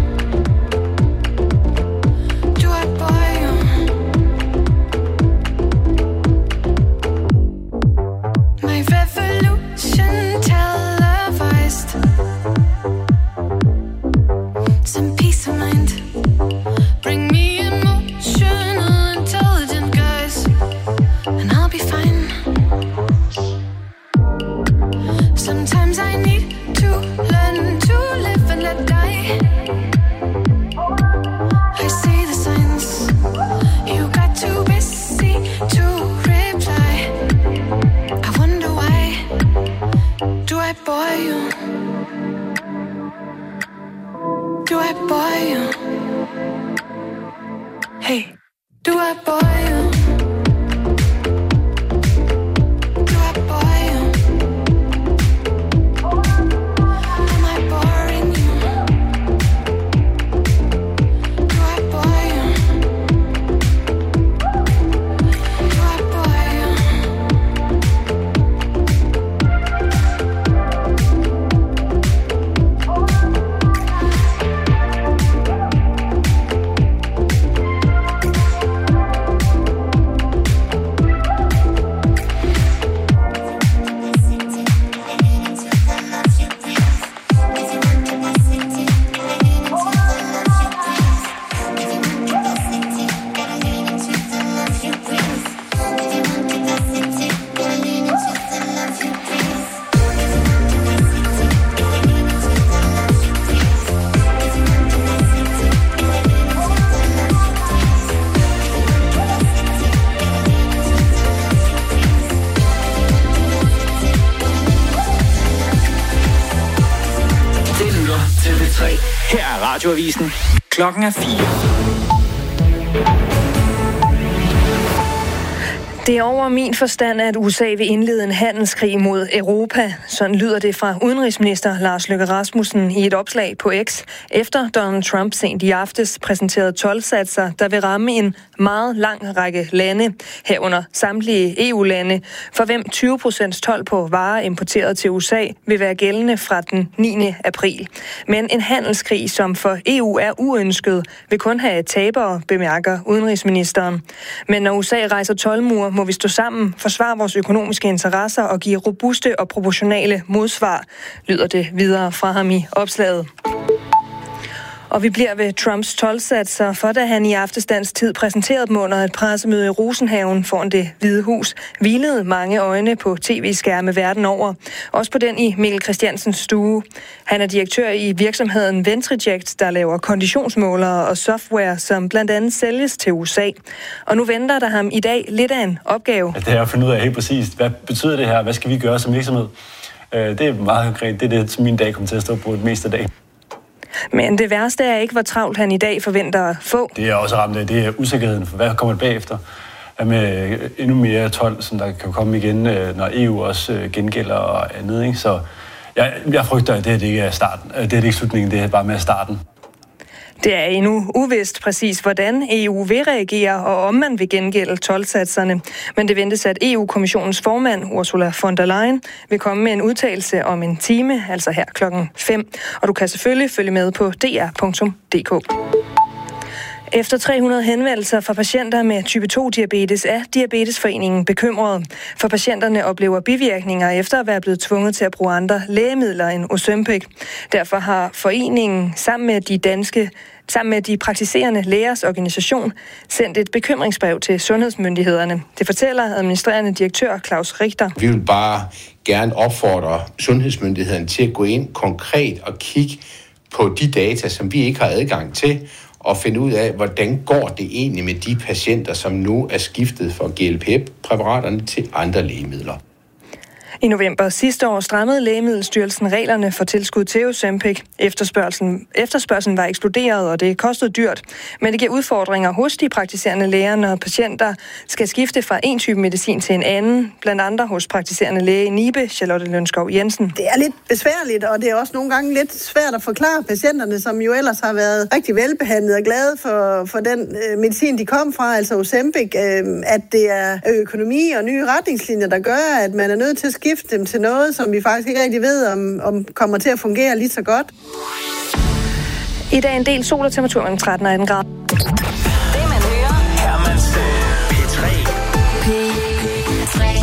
H: Do I bore you? My revolution televised. Some peace of mind. Bring me emotional, intelligent guys, and I'll be fine. Sometimes I need to learn to live and let die. I see the signs. You got too busy to reply. I wonder why. Do I bore you? Do I bore you? Hey, do I bore you?
A: Radioavisen. Klokken er fire.
B: Det er over min forstand, at U S A vil indlede en handelskrig mod Europa. Sådan lyder det fra udenrigsminister Lars Løkke Rasmussen i et opslag på X, efter Donald Trump sent i aftes præsenterede toldsatser, der vil ramme en meget lang række lande, herunder samtlige E U-lande, for hvem tyve procent told på varer importeret til U S A vil være gældende fra den niende april. Men en handelskrig, som for E U er uønsket, vil kun have tabere, bemærker udenrigsministeren. Men når U S A rejser toldmur, må vi stå sammen, forsvare vores økonomiske interesser og give robuste og proportionale modsvar, lyder det videre fra ham i opslaget. Og vi bliver ved Trumps toldsatser, for da han i aftesdagens tid præsenterede dem under et pressemøde i Rosenhaven foran Det Hvide Hus, hvilede mange øjne på tv-skærme verden over. Også på den i Mikkel Christiansens stue. Han er direktør i virksomheden Ventriject, der laver konditionsmålere og software, som blandt andet sælges til U S A. Og nu venter der ham i dag lidt af en opgave.
P: Det er at finde ud af helt præcist, hvad betyder det her? Hvad skal vi gøre som virksomhed? Det er meget konkret. Det er det, som min dag kommer til at stå på det meste af dagen.
B: Men det værste er ikke, hvor travlt han i dag forventer at få.
P: Det er også ramt af, det er usikkerheden for, hvad kommer det bagefter? Hvad med endnu mere told, som der kan komme igen, når E U også gengælder og andet, ikke? Så jeg, jeg frygter, at det, det ikke er starten. Det er ikke slutningen, det er bare med starten.
B: Det er endnu uvist præcis, hvordan E U vil reagere, og om man vil gengælde toldsatserne. Men det ventes, at E U-kommissionens formand, Ursula von der Leyen, vil komme med en udtalelse om en time, altså her klokken fem. Og du kan selvfølgelig følge med på d r punktum d k. Efter tre hundrede henvendelser fra patienter med type to-diabetes er Diabetesforeningen bekymret. For patienterne oplever bivirkninger efter at være blevet tvunget til at bruge andre lægemidler end Ozempic. Derfor har foreningen sammen med de danske sammen med de praktiserende lægers organisation sendt et bekymringsbrev til sundhedsmyndighederne. Det fortæller administrerende direktør Claus Richter.
Q: Vi vil bare gerne opfordre sundhedsmyndighederne til at gå ind konkret og kigge på de data, som vi ikke har adgang til, og finde ud af, hvordan går det egentlig med de patienter, som nu er skiftet fra G L P et-præparaterne til andre lægemidler.
B: I november sidste år strammede Lægemiddelstyrelsen reglerne for tilskud til Ozempic. Efterspørgselen, efterspørgselen var eksploderet, og det kostede dyrt. Men det giver udfordringer hos de praktiserende læger, når patienter skal skifte fra en type medicin til en anden. Blandt andre hos praktiserende læge Nibe, Charlotte Lønskov Jensen.
R: Det er lidt besværligt, og det er også nogle gange lidt svært at forklare patienterne, som jo ellers har været rigtig velbehandlet og glade for, for den øh, medicin, de kom fra, altså Ozempic, øh, at det er økonomi og nye retningslinjer, der gør, at man er nødt til at skifte dem til noget, som vi faktisk ikke rigtig ved, om, om kommer til at fungere lige så godt.
B: I dag en del sol og temperatur mellem tretten og atten grader.
A: Det man hører, Hermans P tre.
G: P tre.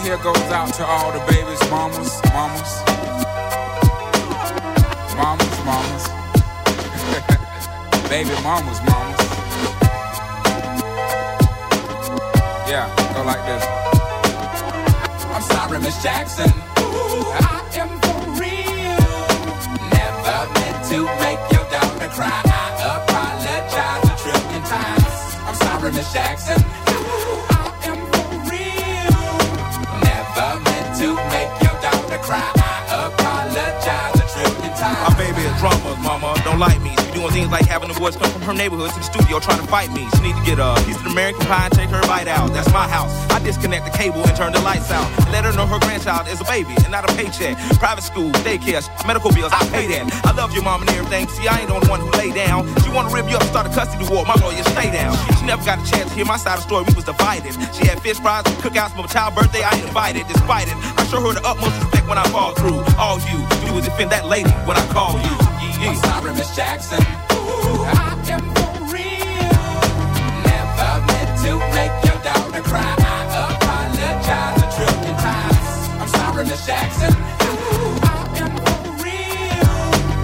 S: here goes out to all the babies, mamas, mamas. Mamas, mamas. Baby mamas, mamas. Yeah, go like this. I'm sorry, Miss Jackson. Ooh, I am for real. Never meant to make your daughter cry. I apologize a trillion times. I'm sorry, Miss Jackson. Ooh, I am for real. Never meant to make your daughter cry. I apologize a trillion times.
T: My baby is drama, mama. Don't like me. She doing things like having the boys come from her neighborhood to the studio trying to fight me. She need to get a piece of American pie and take her bite out. That's my house. I disconnect the cable and turn the lights out. And let her know her grandchild is a baby and not a paycheck. Private school, daycare, medical bills, I pay that. I love your mom and everything. See, I ain't the only one who lay down. She wanna rip you up and start a custody war. My lawyer, stay down. She never got a chance to hear my side of the story. We was divided. She had fish fries, cookouts for my child's birthday. I ain't invited. Despite it, I show her the utmost respect when I fall through. All you do is defend that lady when I call you.
S: I'm sorry, Miss Jackson. Ooh, I am for real. Never meant to make your daughter cry. I apologize a trillion times. I'm sorry, Miss Jackson. Ooh, I am for real.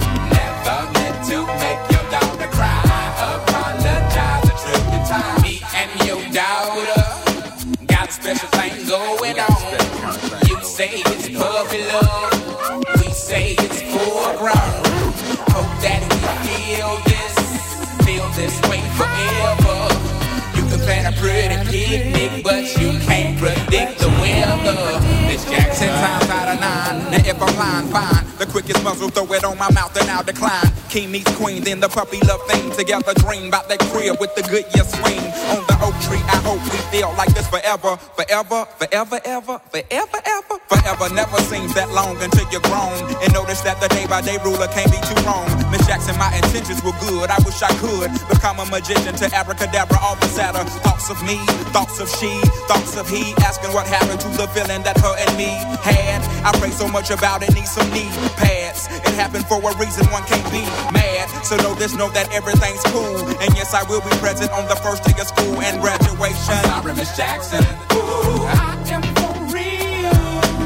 S: Never meant to make your daughter cry. I apologize a trillion times. Me and your daughter got a special thing going on. You say it's puppy love. We say it's foreground. Hope that we feel this, feel this way forever. You can plan a pretty picnic, but you can't predict the weather. Miss Jackson times out of nine. Now if I'm lying, fine. The quickest muzzle, throw it on my mouth and I'll decline. King meets queen, then the puppy love thing. Together dream about that crib with the good year swing. On the oak tree, I hope we feel like this forever. Forever, forever, ever, forever, ever. Forever never seems that long until you're grown. And notice that the day by day ruler can't be too wrong. Miss Jackson, my intentions were good. I wish I could become a magician to abracadabra all the sadder. Thoughts of me, thoughts of she, thoughts of he. Asking what happened to the feeling that her and me had. I pray so much about it, need some knee pads. It happened for a reason, one can't be mad. So know this, know that everything's cool. And yes, I will be present on the first day of school and graduation. I'm sorry, Miss Jackson. Ooh, I am for real.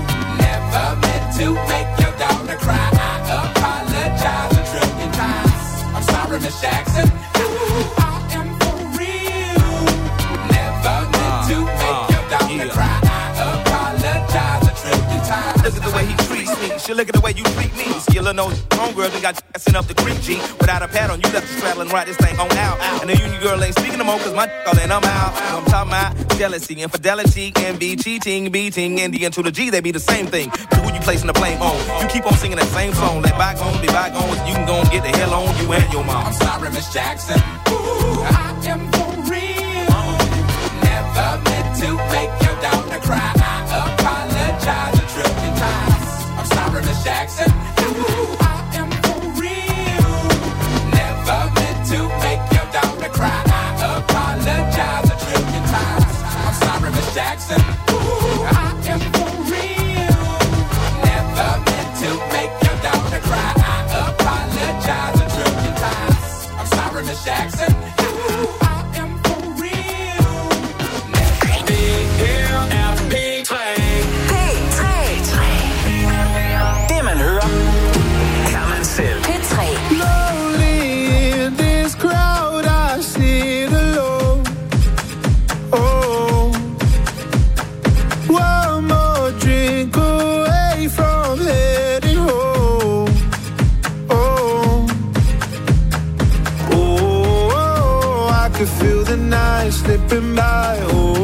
S: Never meant to make your daughter cry. I apologize a trillion times. I'm sorry, Miss Jackson. Ooh, I am for real. Never meant to make your daughter cry. I apologize a trillion times.
T: Look at the way he treats me. She look at the way you treat me. Skillin' no homegirl, then got sent up the creek, G. Without a pad on, you left the straddle and ride this thing on out. And the union girl ain't speaking no more, cause my all in, I'm out. I'm talking about jealousy, infidelity, envy, cheating, beating, and the N to the G, they be the same thing. But who you placing the blame on? You keep on singing that same song. Let bygones be bygones, you can go and get the hell on you and your mom.
S: I'm sorry, Miss Jackson. Ooh, I am for real. Never meant to make your daughter cry. I apologize a trillion times. I'm sorry, Miss Jackson. Ooh, I am for real. Never meant to make your daughter cry. I apologize a trillion times. I'm sorry, Miss Jackson. Ooh, I am for real. Never meant to make your daughter cry. I apologize a trillion times. I'm sorry, Miss Jackson. Ooh, I am for real. Never
A: P tre. Det man hører, er man selv.
M: P tre.
I: Lonely in this crowd, I sit alone. Oh, one more drink away from heading home. Oh, oh, oh, I could feel the night slipping by. Oh.